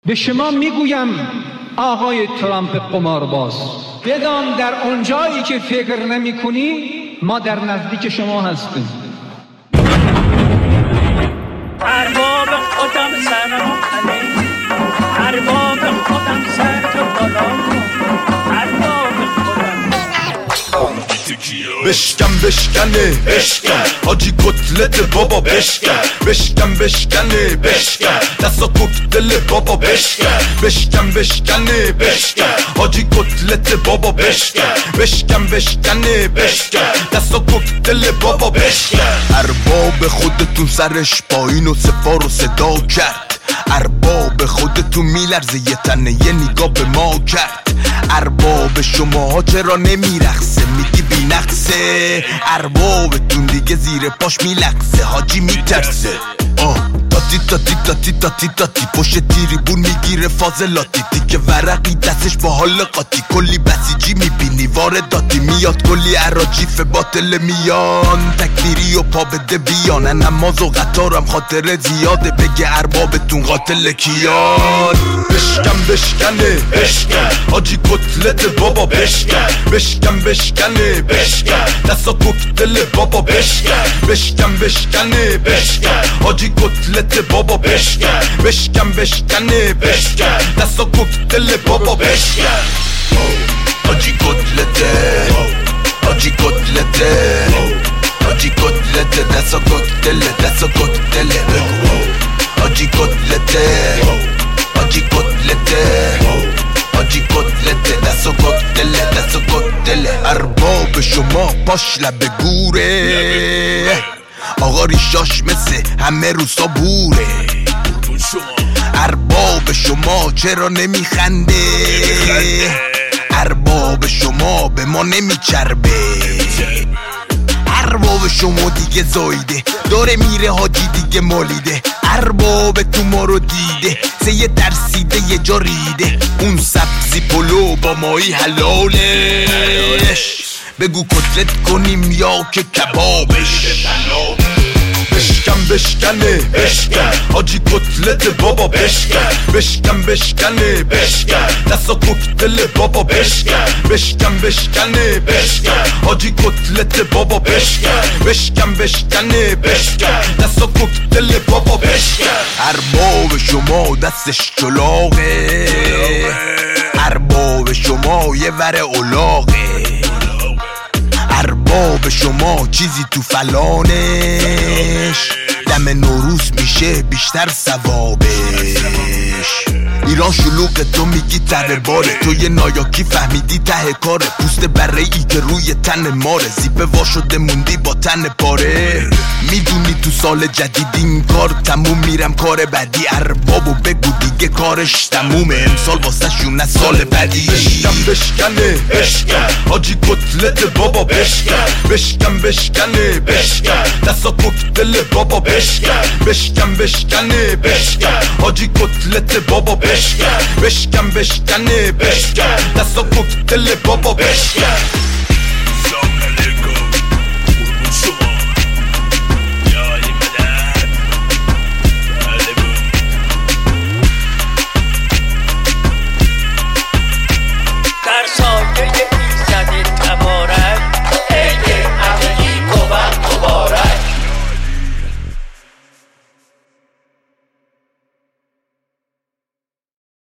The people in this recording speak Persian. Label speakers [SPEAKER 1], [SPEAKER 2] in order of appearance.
[SPEAKER 1] به شما میگویم آقای ترامپ قمارباز، بدان در اونجایی که فکر نمی کنی ما در نزدیک شما هستیم.
[SPEAKER 2] ارباب خودم سرم علی، ارباب خودم سر تو بالا کن، ارباب خودم.
[SPEAKER 3] بشکنه حاجی کتلت بابا بشکن دستا کوکتل بابا بشکن حاجی کتلت بابا بشکن دستا کوکتل بابا ارباب خودتون سرش پایین و سفار و صدا کرد، ارباب خودتون میلرزه یه تنه یه نگاه به ما کرد. ارباب شما چرا نمیرخصه میگی بی نقصه، اربابتون دیگه زیر پاش میلقصه حاجی میترسه. تاتی پشت تریبون میگیره فاضلاتی، تیکه ورقی دستش با حال قاطی، کلی بسیجی میبینی وارداتی، میاد کلی عراجیف باطل میان، تکفیری و پا بده بیان، نماز و قطارم خاطر زیاده بگه اربابتون قاتل کیان. بشکنه حاجی کتلت بابا بشکن دستا کوکتل بابا بشکن حاجی کتلت بابا بشکن دستا کوکتل بابا حاجی کتلته حاجی کتلته دستا کوکتل حاجی کتلته دستا کوکتل ارباب شما پاش لبه گوره، آقا ریشاش مثل همه رو صابوره. ارباب شما چرا نمیخنده، ارباب شما به ما نمیچربه. ارباب شما دیگه زایده داره میره حاجی دیگه مالیده، ارباب تو ما رو دیده سه ترسیده یه جا ریده، اون سبزی پلو با مایی حلالش بگو کتلت کنیم یا که کبابش. بشکنه حاجی کتلت بابا بشکن دستا کوکتل بابا بشکن حاجی کتلت بابا بشکن دستا کوکتل بابا ارباب شما دستش چلاقه، ارباب شما یه ور اولاقه، ارباب شما چیزی تو فلانش، دم نوروز میشه بیشتر ثوابش. ایران شلوغه تو میگی ته باره، تو یه نایاکی فهمیدی ته کاره، پوست بره ای که روی تن ماره، زیپ وا شده موندی با تن پاره، میدونی تو سال جدید این کار تموم میرم کار بعدی، اربابو بگو دیگه کارش تمومه امسال واسه شونه سال بعدی. بشکنه حاجی کتلت بابا بشکن دستا کوکتل بابا بشکن حاجی کتلت بابا بشکن دستا کوکتل بابا